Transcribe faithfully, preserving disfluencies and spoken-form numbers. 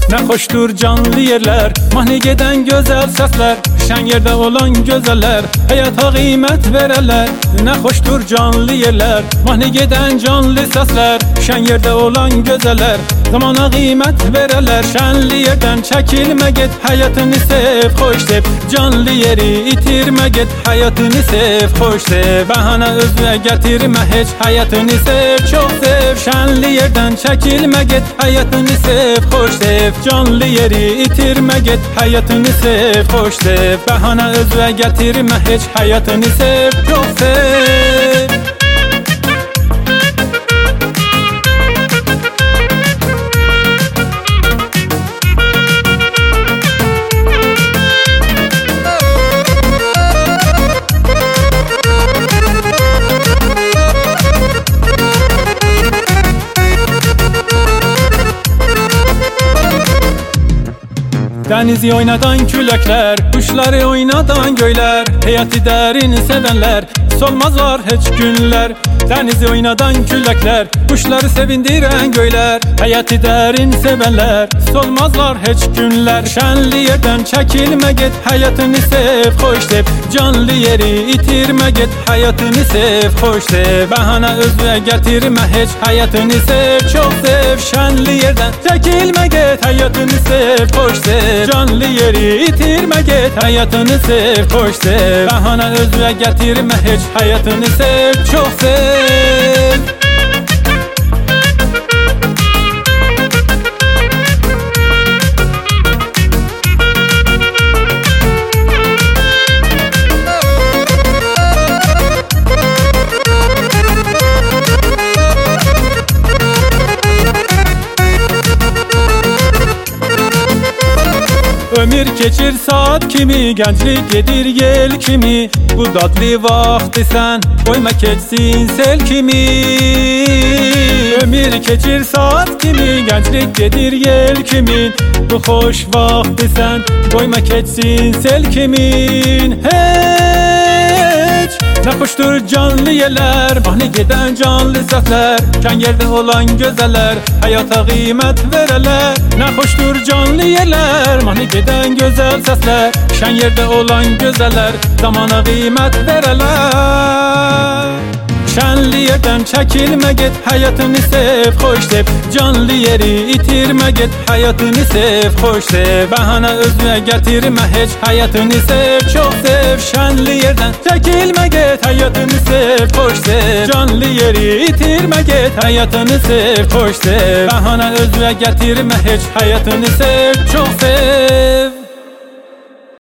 Ne hoştur canlı yerler, mahni geden güzel sesler, şen yerde olan güzeller hayata kıymet vereler. Ne hoştur canlı yerler, mahni geden canlı sesler, şen yerde olan güzeller zamana kıymet vereler. Şenli yerden çekilme git, hayatını sev, hoş sev, canlı yeri itirme git, hayatını sev, hoş sev. Bahane özüne getirme hiç, hayatını sev, çok sev. Şenli yerden çekilme git, hayatını sev, hoş sev, canlı yeri itirme git, hayatını sev, hoş sev. Bahane özüne getirme hiç, hayatını sev, çok sev. Denizi oynadan külekler, kuşları oynadan göyler, hayatı derin sevenler, solmaz var hiç günler. Denizi oynadan külekler, kuşları sevindiren göyler, hayatı derin sevenler, solmazlar hiç günler. Şenli yerden çekilme git, hayatını sev, hoş sev, canlı yeri itirme git, hayatını sev, hoş sev. Bahane özüne getirme hiç, hayatını sev, çok sev. Şenli yerden çekilme git, hayatını sev, hoş sev, canlı yeri itirme git, hayatını sev, hoş sev. Bahane özüne getirme hiç, hayatını sev, çok sev. Ömür geçir saat kimi, gençlik gedir yel kimi. Bu tatlı vakti sen koyma keçsin sel kimi. Ömür geçir saat kimi, gençlik gedir yel kimin. Bu hoş vakti sen koyma keçsin sel kimin. Hiç ne hoştur canlı yerler, bahni giden canlı sesler, şen yerde olan güzeller hayata kıymet vereler. Ne hoştur canlı yerler, mahni giden güzel sesler, şen yerde olan güzeller zamana kıymet vereler. Şenli yerden çekilme git, hayatını sev, hoş sev, canlı yeri itirme git, hayatını sev, hoş sev. Bahane özüne getirme hiç, hayatını sev, çok sev. Şenli yerden çekilme git, hayatını sev, hoş sev, canlı yeri itirme git, hayatını sev, hoş sev. Bahane özüne getirme hiç, hayatını sev, çok sev.